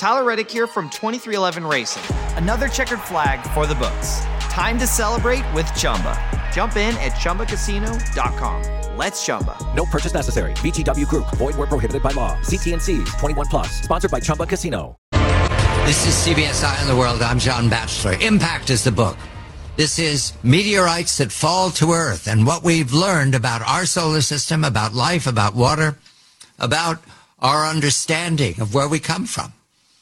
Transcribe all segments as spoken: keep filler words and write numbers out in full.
Tyler Reddick here from twenty-three eleven Racing. Another checkered flag for the books. Time to celebrate with Chumba. Jump in at Chumba Casino dot com. Let's Chumba. No purchase necessary. V G W Group. Void where prohibited by law. See T and C's. twenty-one plus. Sponsored by Chumba Casino. This is C B S Eye on the World. I'm John Batchelor. Impact is the book. This is meteorites that fall to Earth and what we've learned about our solar system, about life, about water, about our understanding of where we come from.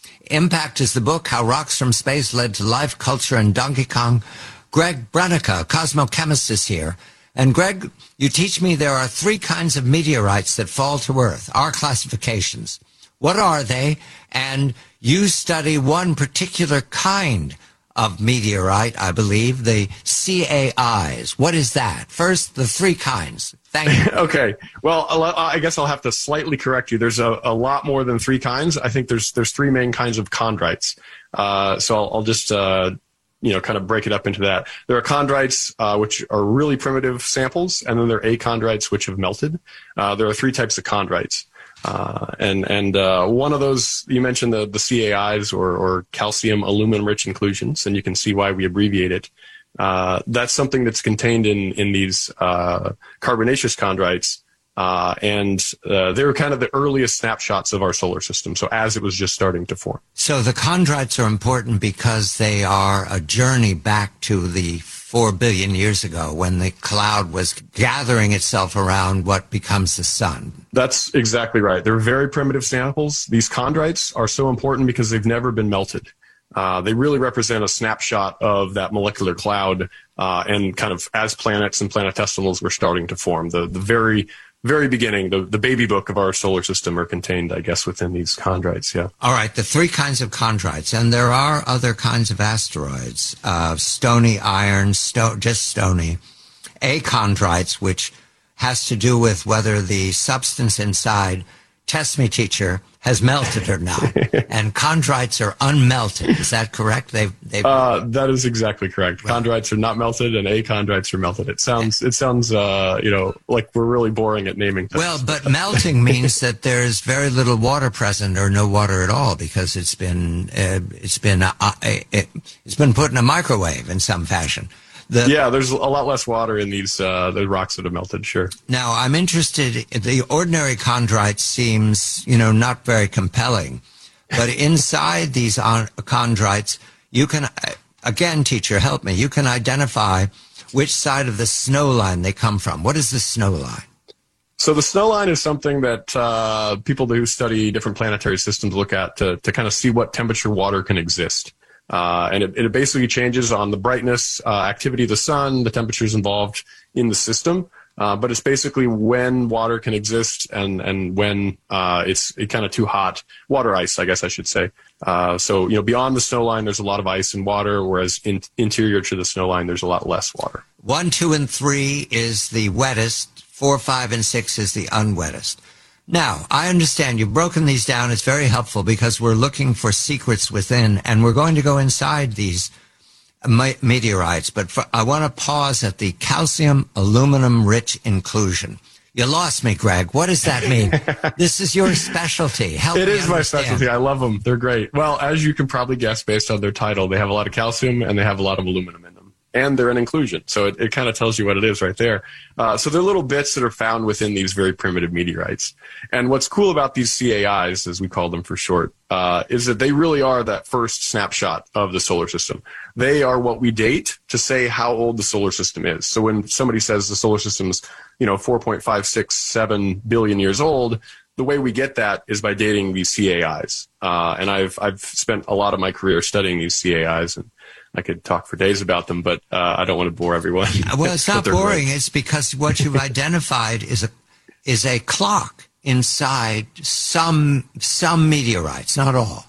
Impact is the book, How Rocks from Space Led to Life, Culture, and Donkey Kong. Greg Brenica, cosmochemist, is here. And Greg, you teach me there are three kinds of meteorites that fall to Earth, our classifications. What are they? And you study one particular kind of meteorite, I believe, the C A Is. What is that? First, the three kinds. Thank you. Okay. Well, I guess I'll have to slightly correct you. There's a, a lot more than three kinds. I think there's there's three main kinds of chondrites. Uh, so I'll, I'll just uh, you know kind of break it up into that. There are chondrites uh, which are really primitive samples, and then there are achondrites which have melted. Uh, there are three types of chondrites. Uh, and and uh, one of those, you mentioned the, the C A Is, or, or calcium aluminum rich inclusions, and you can see why we abbreviate it. Uh, that's something that's contained in, in these uh, carbonaceous chondrites, uh, and uh, they were kind of the earliest snapshots of our solar system, so as it was just starting to form. So the chondrites are important because they are a journey back to the four billion years ago when the cloud was gathering itself around what becomes the sun. That's exactly right. They're very primitive samples. These chondrites are so important because they've never been melted. Uh, they really represent a snapshot of that molecular cloud uh, and kind of as planets and planetesimals were starting to form. The, the very very beginning, the, the baby book of our solar system are contained, I guess, within these chondrites, yeah. All right, the three kinds of chondrites, and there are other kinds of asteroids, uh, stony iron, sto- just stony, achondrites, which has to do with whether the substance inside, test me, teacher, has melted or not. And chondrites are unmelted. Is that correct? They've, they've... Uh, that is exactly correct. Right. Chondrites are not melted, and achondrites are melted. It sounds, it sounds, uh, you know, like we're really boring at naming things. Well, but melting means that there's very little water present, or no water at all, because it's been, uh, it's been, uh, uh, it, it's been put in a microwave in some fashion. The, yeah, there's a lot less water in these uh, the rocks that have melted, sure. Now, I'm interested, the ordinary chondrite seems, you know, not very compelling. But inside these chondrites, you can, again, teacher, help me, you can identify which side of the snow line they come from. What is the snow line? So the snow line is something that uh, people who study different planetary systems look at to, to kind of see what temperature water can exist. Uh, and it, it basically changes on the brightness, uh, activity of the sun, the temperatures involved in the system. Uh, but it's basically when water can exist and, and when uh, it's it kind of too hot. Water ice, I guess I should say. Uh, so, you know, beyond the snow line, there's a lot of ice and water, whereas in, interior to the snow line, there's a lot less water. One, two, and three is the wettest. Four, five, and six is the unwettest. Now, I understand you've broken these down. It's very helpful because we're looking for secrets within, and we're going to go inside these me- meteorites. But for, I want to pause at the calcium aluminum rich inclusion. You lost me, Greg. What does that mean? This is your specialty. Help me It is understand. my specialty. I love them. They're great. Well, as you can probably guess based on their title, they have a lot of calcium and they have a lot of aluminum in them. And they're an inclusion. So it, it kind of tells you what it is right there. Uh, so they're little bits that are found within these very primitive meteorites. And what's cool about these C A Is, as we call them for short, uh, is that they really are that first snapshot of the solar system. They are what we date to say how old the solar system is. So when somebody says the solar system's, you know, four point five six seven billion years old, the way we get that is by dating these C A Is. Uh, and I've, I've spent a lot of my career studying these C A Is, and I could talk for days about them, but uh, I don't want to bore everyone. Well, it's not boring. Great. It's because what you've identified is a is a clock inside some some meteorites, not all.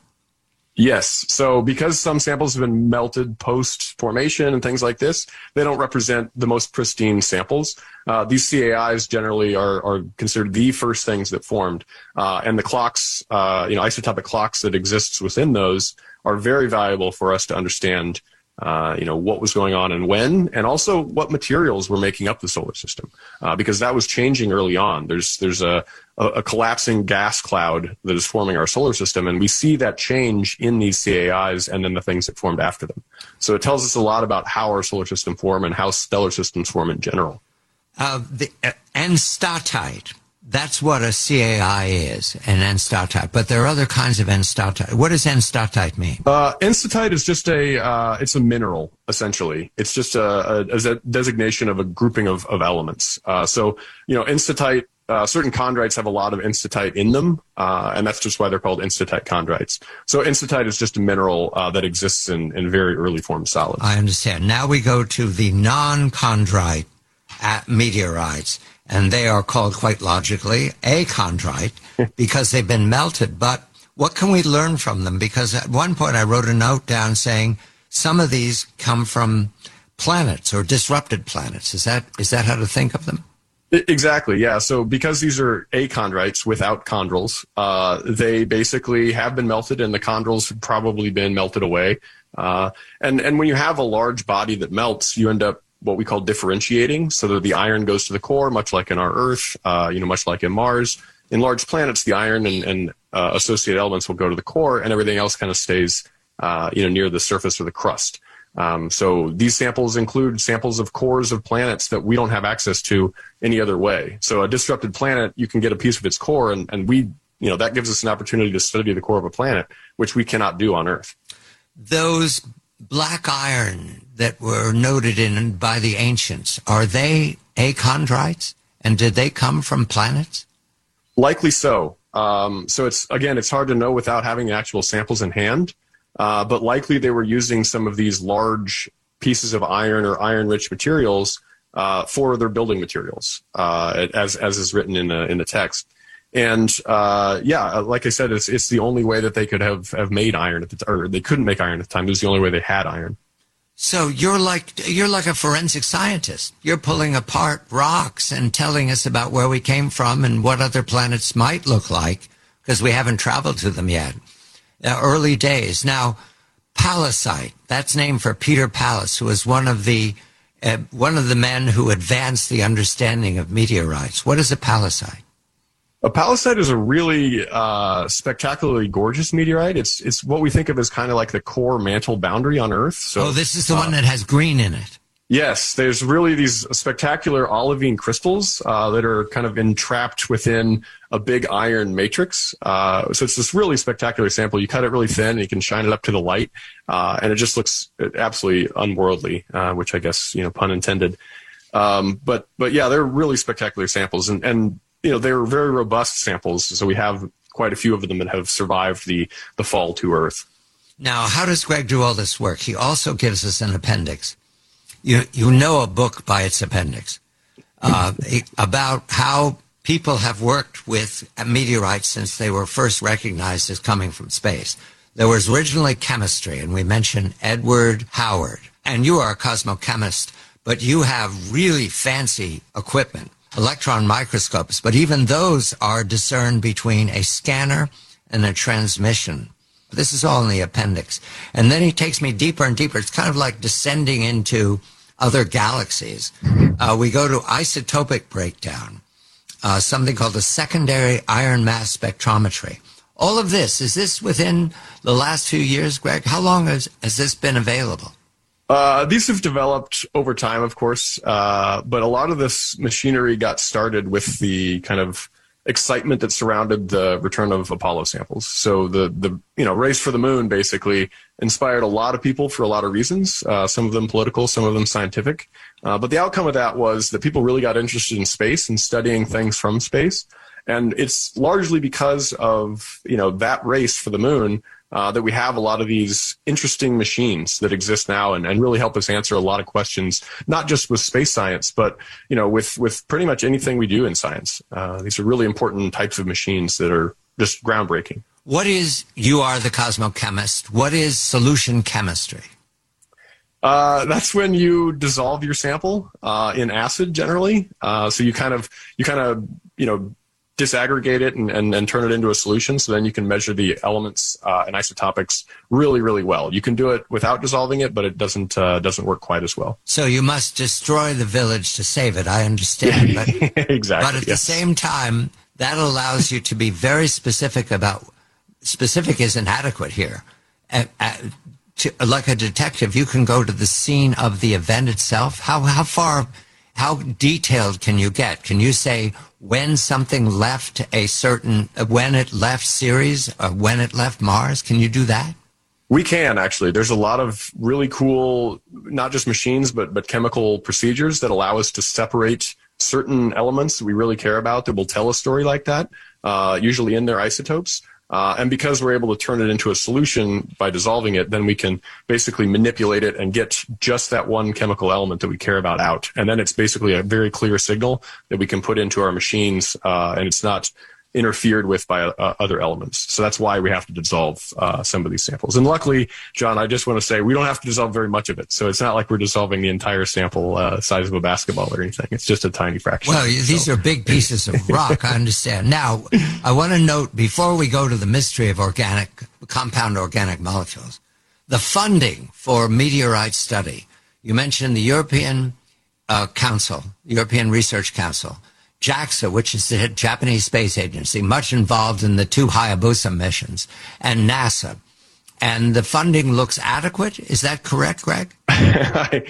Yes. So because some samples have been melted post-formation and things like this, they don't represent the most pristine samples. Uh, these C A Is generally are, are considered the first things that formed. Uh, and the clocks, uh, you know, isotopic clocks that exists within those are very valuable for us to understand uh, you know, what was going on and when, and also what materials were making up the solar system, uh, because that was changing early on. There's there's a, a, a collapsing gas cloud that is forming our solar system, and we see that change in these C A Is and then the things that formed after them. So it tells us a lot about how our solar system formed and how stellar systems form in general. Uh, the uh, enstatite. That's what a C A I is, an enstatite. But there are other kinds of enstatite. What does enstatite mean? Uh, enstatite is just a, uh, it's a mineral, essentially. It's just a, a, a designation of a grouping of, of elements. Uh, so, you know, enstatite, uh, certain chondrites have a lot of enstatite in them, uh, and that's just why they're called enstatite chondrites. So enstatite is just a mineral uh, that exists in, in very early form solids. I understand. Now we go to the non-chondrite meteorites. And they are called, quite logically, achondrite because they've been melted. But what can we learn from them? Because at one point I wrote a note down saying some of these come from planets or disrupted planets. Is that is that how to think of them? Exactly, yeah. So because these are achondrites without chondrules, uh, they basically have been melted, and the chondrules have probably been melted away. Uh, and, and when you have a large body that melts, you end up what we call differentiating, so that the iron goes to the core, much like in our Earth, uh, you know, much like in Mars. In large planets, the iron and, and uh, associated elements will go to the core, and everything else kind of stays, uh, you know, near the surface or the crust. Um, so these samples include samples of cores of planets that we don't have access to any other way. So a disrupted planet, you can get a piece of its core, and, and we, you know, that gives us an opportunity to study the core of a planet, which we cannot do on Earth. Those black iron that were noted in by the ancients, are they achondrites? And did they come from planets? Likely so. Um, so it's, again, it's hard to know without having the actual samples in hand, uh, but likely they were using some of these large pieces of iron or iron-rich materials uh, for their building materials, uh, as as is written in the in the text. And uh, yeah, like I said, it's it's the only way that they could have, have made iron at the time, or they couldn't make iron at the time. It was the only way they had iron. So you're like you're like a forensic scientist. You're pulling apart rocks and telling us about where we came from and what other planets might look like, because we haven't traveled to them yet. Uh, early days. Now, Palisite, that's named for Peter Pallas, who was one of the uh, one of the men who advanced the understanding of meteorites. What is a Palisite? A Palisite is a really uh, spectacularly gorgeous meteorite. It's it's what we think of as kind of like the core mantle boundary on Earth. So, oh, this is the uh, one that has green in it. Yes, there's really these spectacular olivine crystals uh, that are kind of entrapped within a big iron matrix. Uh, so it's this really spectacular sample. You cut it really thin, and you can shine it up to the light, uh, and it just looks absolutely unworldly, uh, which I guess, you know, pun intended. Um, but but yeah, they're really spectacular samples, and and you know, they're very robust samples, so we have quite a few of them that have survived the, the fall to Earth. Now, how does Greg do all this work? He also gives us an appendix. You you know a book by its appendix uh, about how people have worked with meteorites since they were first recognized as coming from space. There was originally chemistry, and we mentioned Edward Howard. And you are a cosmochemist, but you have really fancy equipment. Electron microscopes, but even those are discerned between a scanner and a transmission. This is all in the appendix. And then he takes me deeper and deeper. It's kind of like descending into other galaxies. Uh, we go to isotopic breakdown, uh, something called the secondary iron mass spectrometry. All of this, is this within the last few years, Greg? How long has, has this been available? Uh, these have developed over time, of course, uh, but a lot of this machinery got started with the kind of excitement that surrounded the return of Apollo samples. So the the you know race for the moon basically inspired a lot of people for a lot of reasons. Uh, some of them political, some of them scientific. Uh, but the outcome of that was that people really got interested in space and studying things from space. And it's largely because of you know that race for the moon. Uh, that we have a lot of these interesting machines that exist now and, and really help us answer a lot of questions, not just with space science, but, you know, with, with pretty much anything we do in science. Uh, these are really important types of machines that are just groundbreaking. What is, you are the cosmochemist, what is solution chemistry? Uh, that's when you dissolve your sample uh, in acid generally. Uh, so you kind of, you kind of, you know, disaggregate it and, and, and turn it into a solution. So then you can measure the elements uh, and isotopics really, really well. You can do it without dissolving it, but it doesn't uh, doesn't work quite as well. So you must destroy the village to save it. I understand. But, exactly. But at yes. the same time, that allows you to be very specific about, specific is inadequate here. Uh, uh, to, like a detective, you can go to the scene of the event itself. How, how far, how detailed can you get? Can you say when something left a certain, when it left Ceres or when it left Mars? Can you do that? We can, actually. There's a lot of really cool, not just machines, but, but chemical procedures that allow us to separate certain elements that we really care about that will tell a story like that, uh, usually in their isotopes. Uh, and because we're able to turn it into a solution by dissolving it, then we can basically manipulate it and get just that one chemical element that we care about out. And then it's basically a very clear signal that we can put into our machines, uh, and it's not interfered with by uh, other elements. So that's why we have to dissolve uh, some of these samples. And luckily, John, I just want to say we don't have to dissolve very much of it. So it's not like we're dissolving the entire sample uh, size of a basketball or anything. It's just a tiny fraction. Well, these so. are big pieces of rock, I understand. Now, I want to note, before we go to the mystery of organic, compound organic molecules, the funding for meteorite study, you mentioned the European uh, Council, European Research Council, JAXA, which is the Japanese Space Agency, much involved in the two Hayabusa missions, and NASA. And the funding looks adequate. Is that correct, Greg? I,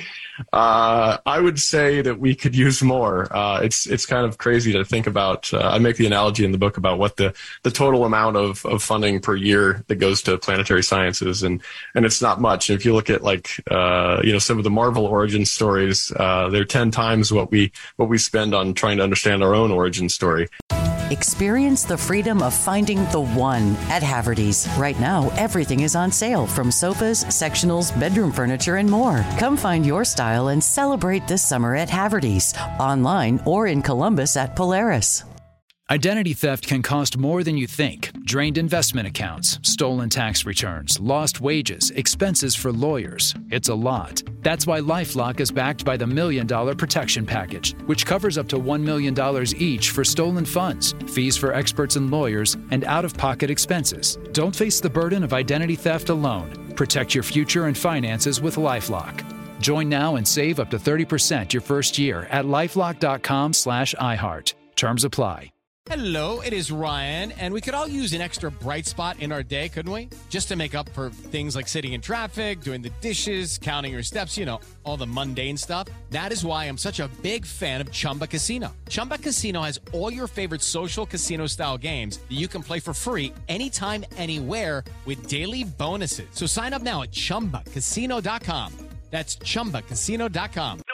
uh, I would say that we could use more. Uh, it's it's kind of crazy to think about. Uh, I make the analogy in the book about what the, the total amount of, of funding per year that goes to planetary sciences, and, and it's not much. If you look at like uh, you know some of the Marvel origin stories, uh, they're ten times what we what we spend on trying to understand our own origin story. Experience the freedom of finding the one at Haverty's. Right now, everything is on sale, from sofas, sectionals, bedroom furniture, and more. Come find your style and celebrate this summer at Haverty's, online or in Columbus at Polaris. Identity theft can cost more than you think. Drained investment accounts, stolen tax returns, lost wages, expenses for lawyers. It's a lot. That's why LifeLock is backed by the Million Dollar Protection Package, which covers up to one million dollars each for stolen funds, fees for experts and lawyers, and out-of-pocket expenses. Don't face the burden of identity theft alone. Protect your future and finances with LifeLock. Join now and save up to thirty percent your first year at LifeLock.com slash iHeart. Terms apply. Hello, it is Ryan, and we could all use an extra bright spot in our day, couldn't we? Just to make up for things like sitting in traffic, doing the dishes, counting your steps, you know, all the mundane stuff. That is why I'm such a big fan of Chumba Casino. Chumba Casino has all your favorite social casino-style games that you can play for free anytime, anywhere with daily bonuses. So sign up now at Chumba Casino dot com. That's Chumba Casino dot com.